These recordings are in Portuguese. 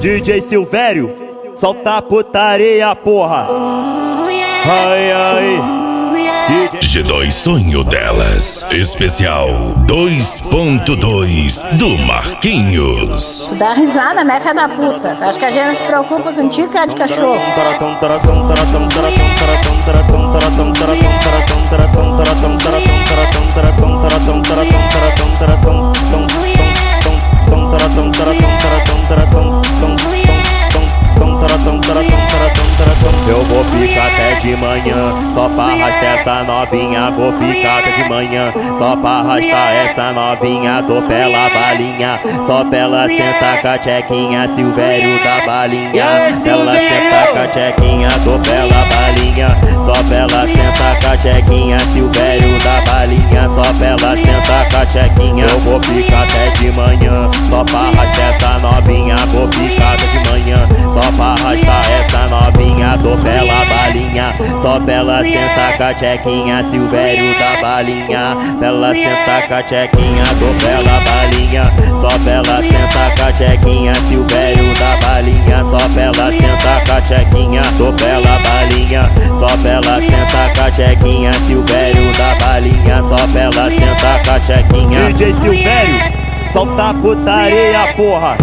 DJ Silvério, solta a putaria, porra. Ai, ai. G2 Sonho Delas, especial 2.2 do Marquinhos. Dá risada, né, filha da puta? Acho que a gente não se preocupa contigo, cara de cachorro. Eu vou ficar até de manhã, só pra arrastar essa novinha. Vou ficar até de manhã, só pra arrastar essa novinha. Tô pela balinha, só pra ela sentar com a tchequinha. Silvério da balinha, ela senta com a tchequinha. Tô pela balinha, só pra ela sentar com a tchequinha. Silvério da balinha, só pra ela sentar com a tchequinha. Eu vou ficar até de manhã, só pra arrastar essa novinha. Vou ficar até de manhã, só pra arrastar essa novinha. Tô pela balinha, só pra ela sentar com a tchequinha. Silvério da balinha, pra ela sentar com a tchequinha. Tô pela balinha, só pra ela sentar com a tchequinha. Silvério da balinha, só pra ela sentar com a tchequinha. Tô pela balinha, só pra ela sentar com a tchequinha. Silvério da balinha, só pra ela sentar com a tchequinha. DJ Silvério, solta a putaria, porra.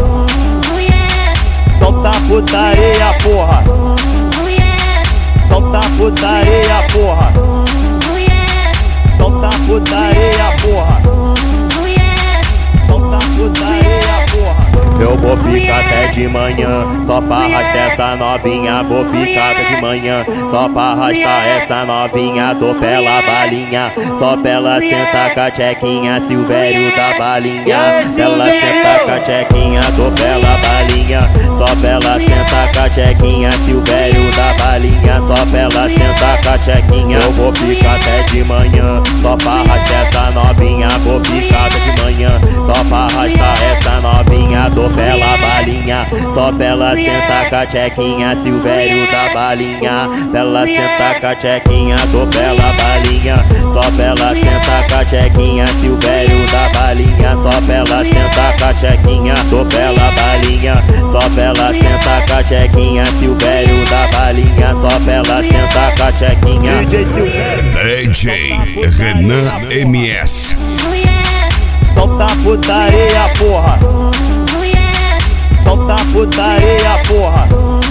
Solta a putaria, porra. Solta a putaria, porra. Solta a putaria, porra. Solta a putaria, porra. Eu vou ficar até de manhã, só pra arrastar essa novinha. Vou ficar até de manhã, só pra arrastar essa novinha. Tô pela balinha, só pra ela sentar com a tchequinha. Silvério da balinha, ela senta com a tchequinha. Tô pela balinha, só pra ela sentar com a tchequinha. Silvério da balinha, só pra ela sentar com a tchequinha. Eu vou ficar até de manhã, só pra arrastar essa novinha. Vou ficar até de manhã, só pra arrastar essa novinha. Tô pela balinha, só pra ela sentar com a tchequinha. Silvério da balinha, pra ela sentar com a tchequinha. Tô pela balinha, só pra ela sentar com a tchequinha. Silvério da balinha, só pra ela sentar com a tchequinha. Tô pela balinha, só pra ela sentar com a tchequinha. Silvério da balinha, só pra ela sentar com a tchequinha. DJ Silvério, DJ Renan MS. Solta a putaria, porra. Solta a putaria, porra.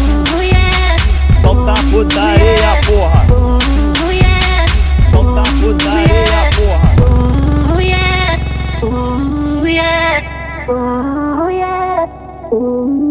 Solta a putaria, porra. Solta a putaria, porra. Oh yeah, oh yeah, oh yeah, oh yeah.